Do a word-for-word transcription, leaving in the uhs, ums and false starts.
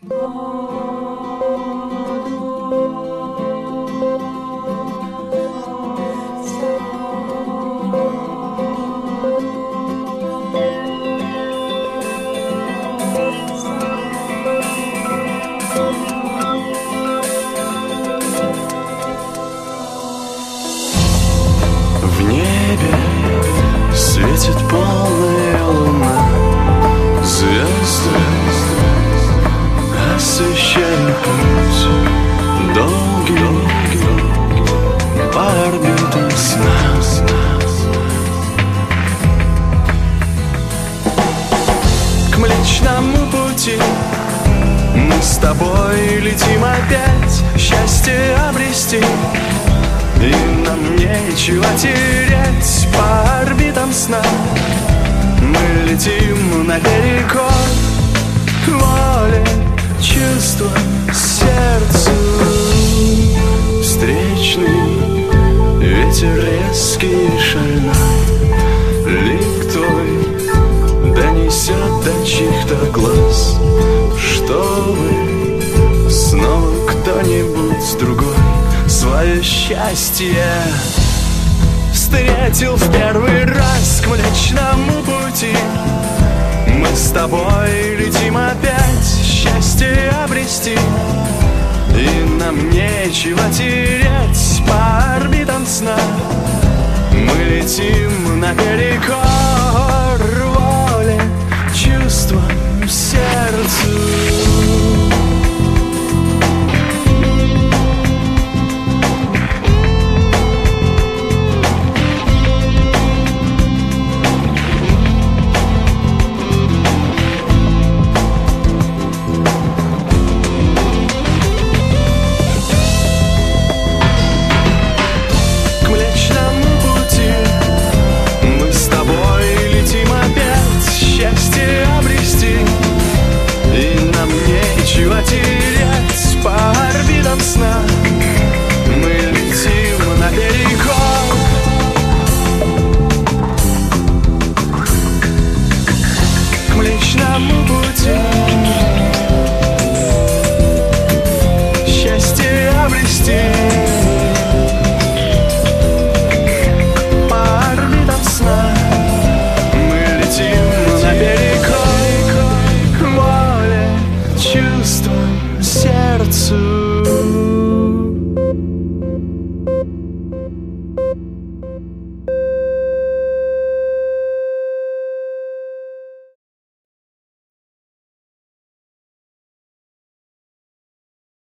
В небе светит полная луна, звезды освещают путь долгий по орбитам сна. К Млечному пути мы с тобой летим опять, счастье обрести, и нам нечего терять. По орбитам сна мы летим наперекор воле, чувства, сердцу. Встречный ветер резкий и шальной, лик твой донесет до чьих-то глаз, чтобы снова кто-нибудь другой свое счастье встретил в первый раз. К Млечному пути мы с тобой летим опять, счастье обрести, и нам нечего терять. По орбитам сна мы летим наперекор воле, чувствам, сердцу. Сна мы летим наперекор к Млечному пути, счастье обрести. По орбитам сна мы летим наперекор воле, чувствам, сердцу.